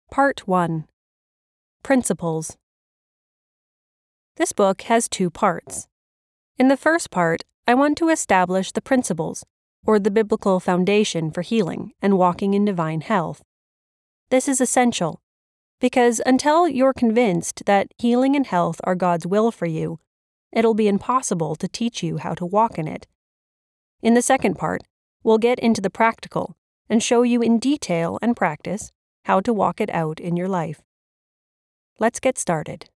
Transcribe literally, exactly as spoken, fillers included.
Part one. Principles. This book has two parts. In the first part, I want to establish the principles, or the biblical foundation for healing and walking in divine health. This is essential, because until you're convinced that healing and health are God's will for you, it'll be impossible to teach you how to walk in it. In the second part, we'll get into the practical and show you in detail and practice how to walk it out in your life. Let's get started.